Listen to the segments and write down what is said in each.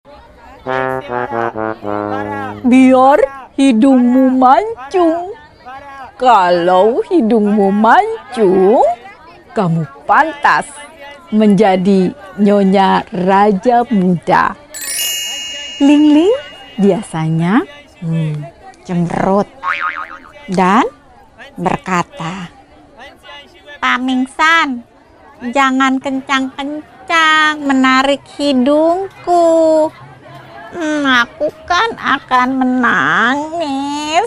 Biar hidungmu mancung. Kalau hidungmu mancung, kamu pantas menjadi nyonya raja muda. Ling-ling biasanya cemberut dan berkata, "Pak Mingsan, jangan kencang-kencang menarik hidungku. Aku kan akan menangis."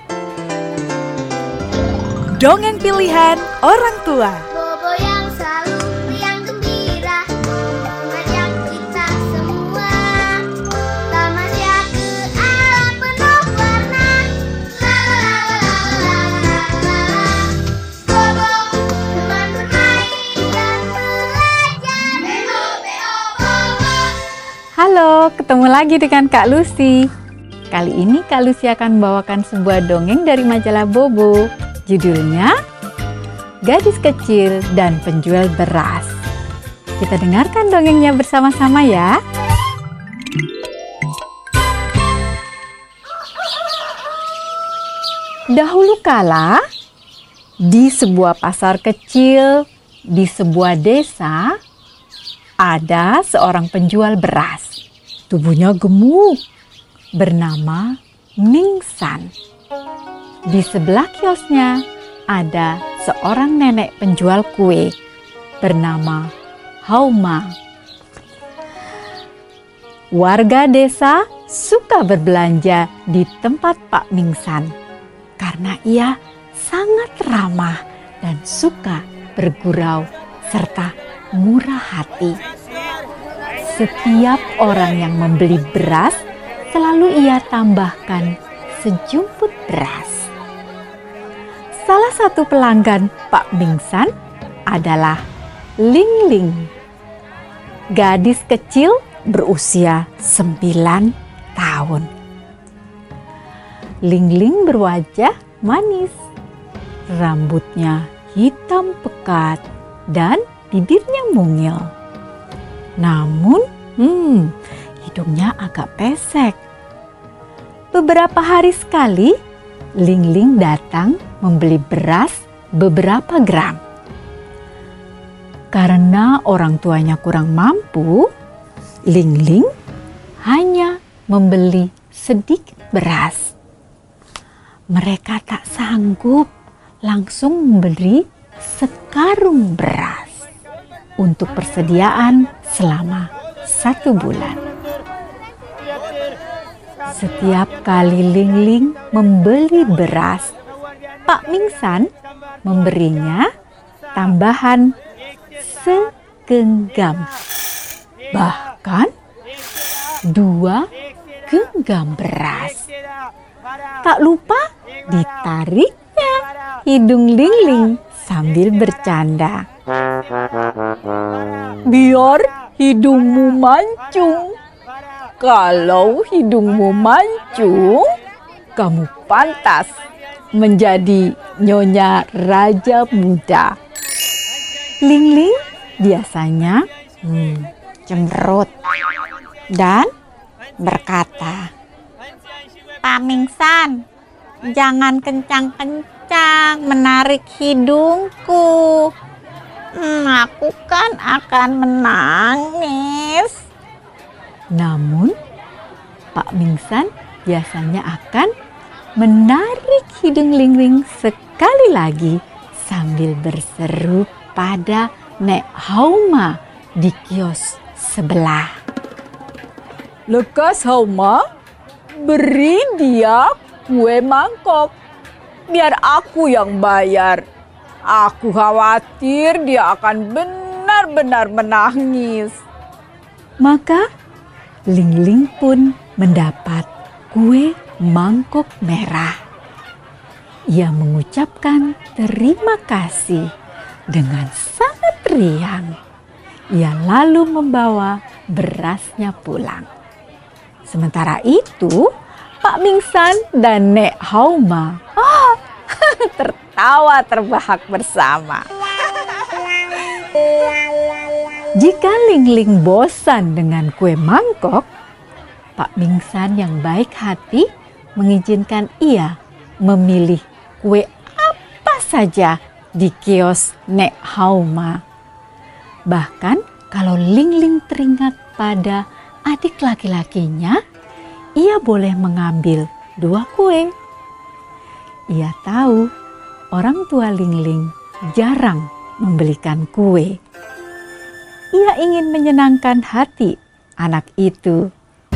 Dongeng pilihan orang tua. Bobo yang selalu riang gembira, mengajak kita semua tamasya ke alam penuh warna. La la la la la la la. Bobo teman bermain dan belajar. Beo beo bobo. Halo, ketemu lagi dengan Kak Lucy. Kali ini Kak Lucy akan membawakan sebuah dongeng dari majalah Bobo. Judulnya Gadis Kecil dan Penjual Beras. Kita dengarkan dongengnya bersama-sama ya. Dahulu kala, di sebuah pasar kecil, di sebuah desa, ada seorang penjual beras. Tubuhnya gemuk, bernama Mingsan. Di sebelah kiosnya ada seorang nenek penjual kue bernama Hauma. Warga desa suka berbelanja di tempat Pak Mingsan karena ia sangat ramah dan suka bergurau serta murah hati. Setiap orang yang membeli beras selalu ia tambahkan sejumput beras. Salah satu pelanggan Pak Mingsan adalah Ling-ling, gadis kecil berusia 9 tahun. Ling-ling berwajah manis, rambutnya hitam pekat dan bibirnya mungil. Namun, hidungnya agak pesek. Beberapa hari sekali, Ling-ling datang membeli beras beberapa gram. Karena orang tuanya kurang mampu, Ling-ling hanya membeli sedikit beras. Mereka tak sanggup langsung membeli sekarung beras untuk persediaan selama 1 bulan. Setiap kali Ling-ling membeli beras, Pak Mingsan memberinya tambahan segenggam, bahkan 2 genggam beras. Tak lupa ditariknya hidung Ling-ling sambil bercanda. Biar hidungmu mancung. Kalau hidungmu mancung, kamu pantas menjadi nyonya raja muda. Ling-ling biasanya cemberut dan berkata, "Pak Mingsan, jangan kencang-kencang menarik hidungku. Aku kan akan menangis." Namun, Pak Mingsan biasanya akan menarik hidung Ling-ling sekali lagi sambil berseru pada Nek Hauma di kios sebelah. Lekas Hauma, beri dia kue mangkok. Biar aku yang bayar. Aku khawatir dia akan benar-benar menangis. Maka Ling-ling pun mendapat kue mangkok merah. Ia mengucapkan terima kasih dengan sangat riang. Ia lalu membawa berasnya pulang. Sementara itu, Pak Mingsan dan Nek Hauma tertawa terbahak bersama. Jika Ling-ling bosan dengan kue mangkok, Pak Mingsan yang baik hati mengizinkan ia memilih kue apa saja di kios Nek Hauma. Bahkan kalau Ling-Ling teringat pada adik laki-lakinya, ia boleh mengambil 2 kue. Ia tahu orang tua Ling-Ling jarang membelikan kue. Ia ingin menyenangkan hati anak itu.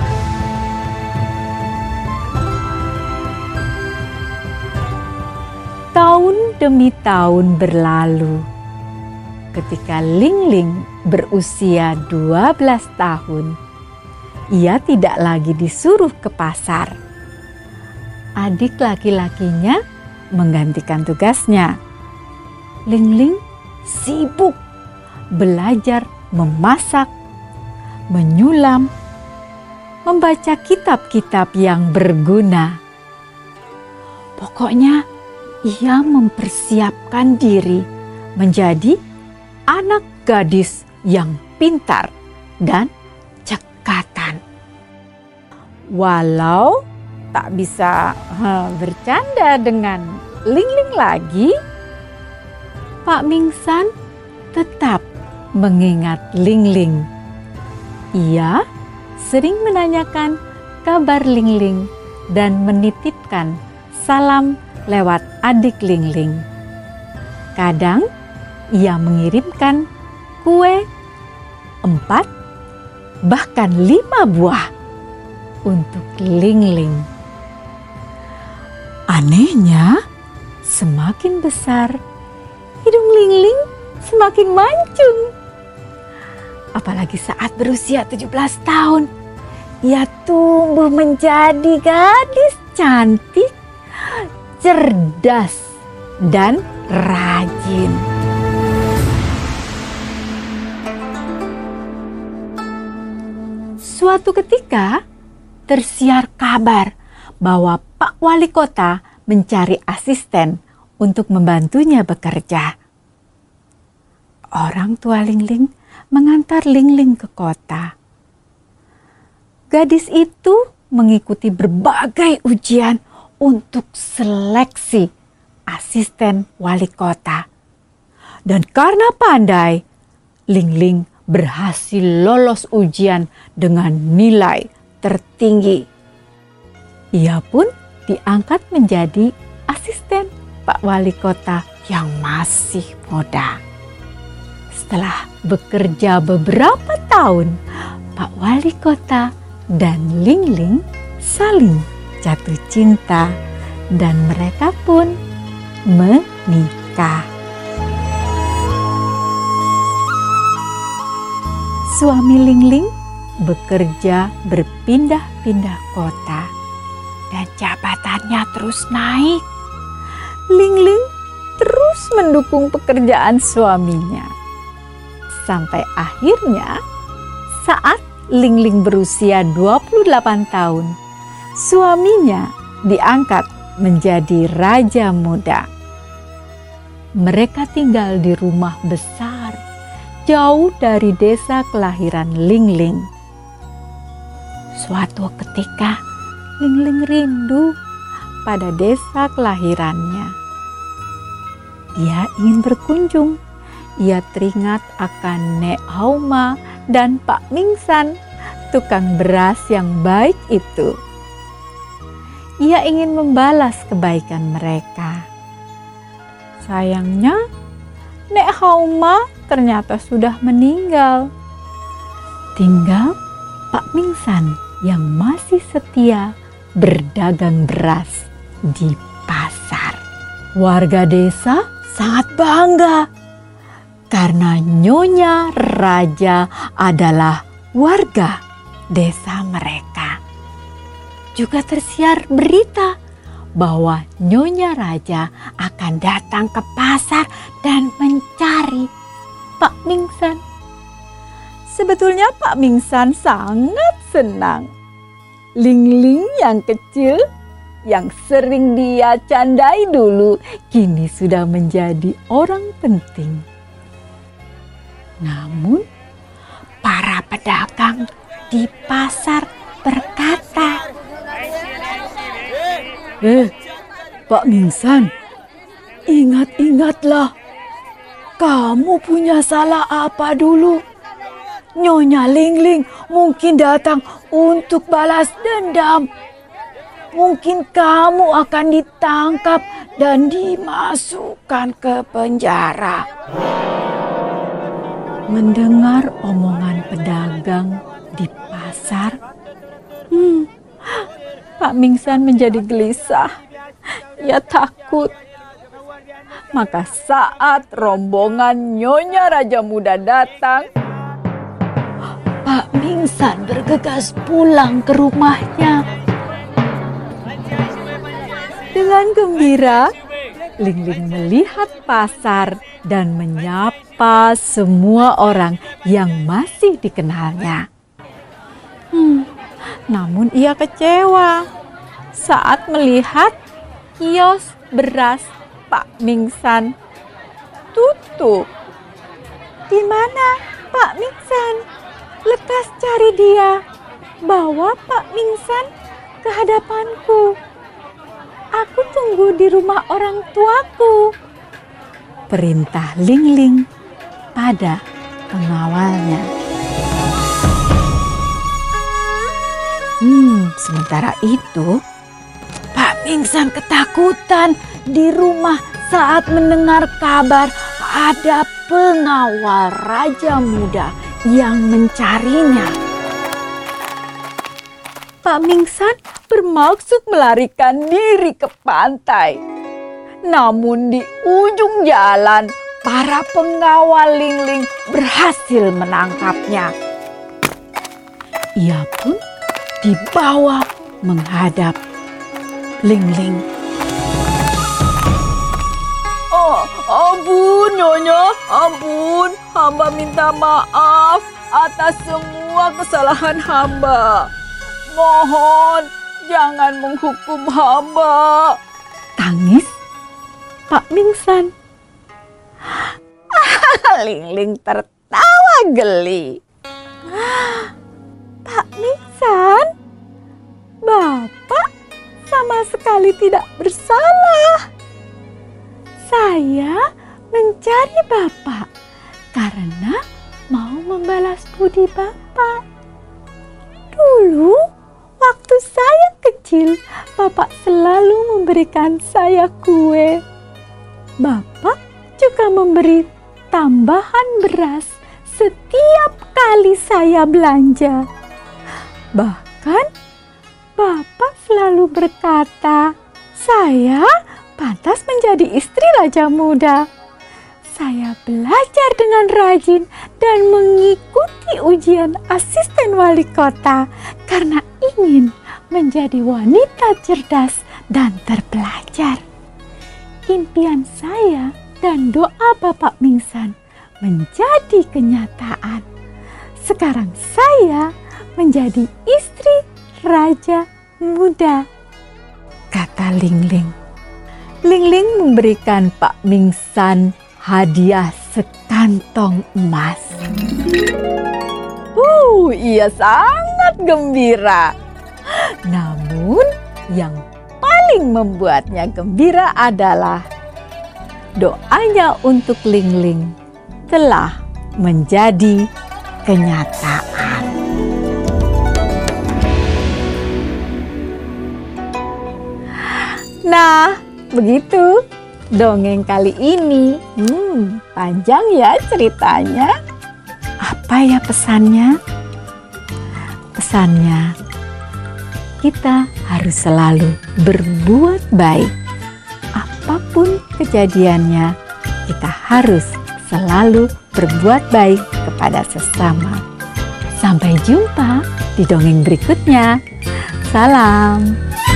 Tahun demi tahun berlalu. Ketika Ling-Ling berusia 12 tahun, ia tidak lagi disuruh ke pasar. Adik laki-lakinya menggantikan tugasnya. Ling-Ling sibuk belajar memasak, menyulam, membaca kitab-kitab yang berguna. Pokoknya ia mempersiapkan diri menjadi anak gadis yang pintar dan cekatan. Walau tak bisa bercanda dengan Ling-Ling lagi, Pak Mingsan tetap mengingat Ling-Ling. Ia sering menanyakan kabar Ling-Ling dan menitipkan salam lewat adik Ling-Ling. Kadang ia mengirimkan kue 4 bahkan 5 buah untuk Ling-Ling. Anehnya, semakin besar hidung Ling-Ling semakin mancung. Apalagi saat berusia 17 tahun, ia tumbuh menjadi gadis cantik, cerdas, dan rajin. Suatu ketika tersiar kabar bahwa Pak Wali Kota mencari asisten untuk membantunya bekerja. Orang tua Ling-Ling mengantar Ling-Ling ke kota. Gadis itu mengikuti berbagai ujian untuk seleksi asisten wali kota. Dan karena pandai, Ling-Ling berhasil lolos ujian dengan nilai tertinggi. Ia pun diangkat menjadi asisten Pak Wali Kota yang masih muda. Setelah bekerja beberapa tahun, Pak Wali Kota dan Ling-Ling saling jatuh cinta dan mereka pun menikah. Suami Ling-Ling bekerja berpindah-pindah kota dan jabatannya terus naik. Ling-Ling terus mendukung pekerjaan suaminya. Sampai akhirnya saat Ling-Ling berusia 28 tahun, suaminya diangkat menjadi raja muda. Mereka tinggal di rumah besar, jauh dari desa kelahiran Ling-Ling. Suatu ketika, Ling-Ling rindu pada desa kelahirannya. Dia ingin berkunjung. Ia teringat akan Nek Hauma dan Pak Mingsan, tukang beras yang baik itu. Ia ingin membalas kebaikan mereka. Sayangnya, Nek Hauma ternyata sudah meninggal. Tinggal Pak Mingsan yang masih setia berdagang beras di pasar. Warga desa sangat bangga karena Nyonya Raja adalah warga desa mereka. Juga tersiar berita bahwa Nyonya Raja akan datang ke pasar dan mencari Pak Mingsan. Sebetulnya Pak Mingsan sangat senang. Ling-Ling yang kecil, yang sering dia candai dulu, kini sudah menjadi orang penting. Namun, para pedagang di pasar berkata, Pak Mingsan, ingat-ingatlah. Kamu punya salah apa dulu? Nyonya Lingling mungkin datang untuk balas dendam. Mungkin kamu akan ditangkap dan dimasukkan ke penjara. Mendengar omongan pedagang di pasar, Pak Mingsan menjadi gelisah. Ia takut. Maka saat rombongan Nyonya Raja Muda datang, Pak Mingsan bergegas pulang ke rumahnya. Dengan gembira, Lingling melihat pasar dan menyapa semua orang yang masih dikenalnya. Namun ia kecewa saat melihat kios beras Pak Mingsan tutup. Di mana Pak Mingsan? Lekas cari dia. Bawa Pak Mingsan ke hadapanku. Aku tunggu di rumah orang tuaku. Perintah Lingling pada pengawalnya. Sementara itu, Pak Mingsan ketakutan di rumah saat mendengar kabar ada pengawal Raja Muda yang mencarinya. Pak Mingsan bermaksud melarikan diri ke pantai. Namun di ujung jalan, para pengawal Lingling berhasil menangkapnya. Ia pun dibawa menghadap Lingling. Ampun Nyonya, ampun. Hamba minta maaf atas semua kesalahan hamba. Mohon jangan menghukum hamba. Tangis Pak Mingsan. Lingling tertawa geli. Pak Mingsan, Bapak sama sekali tidak bersalah. Saya mencari Bapak karena mau membalas budi Bapak. Dulu waktu saya kecil, Bapak selalu memberikan saya kue. Bapak juga memberi tambahan beras setiap kali saya belanja. Bahkan Bapak selalu berkata, saya pantas menjadi istri Raja Muda. Saya belajar dengan rajin dan mengikuti ujian asisten wali kota karena ingin menjadi wanita cerdas dan terpelajar. Impian saya dan doa Bapak Mingsan menjadi kenyataan. Sekarang saya menjadi istri Raja Muda, kata Lingling. Lingling memberikan Pak Mingsan hadiah sekantong emas. Ia sangat gembira. Namun yang paling membuatnya gembira adalah doanya untuk Lingling telah menjadi kenyataan. Nah, begitu dongeng kali ini. Panjang ya ceritanya. Apa ya pesannya? Pesannya, kita harus selalu berbuat baik. Apapun kejadiannya, kita harus selalu berbuat baik kepada sesama. Sampai jumpa di dongeng berikutnya. Salam.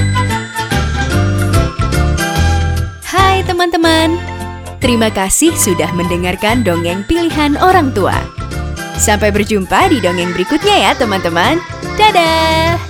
Hai teman-teman, terima kasih sudah mendengarkan dongeng pilihan orang tua. Sampai berjumpa di dongeng berikutnya ya teman-teman. Dadah!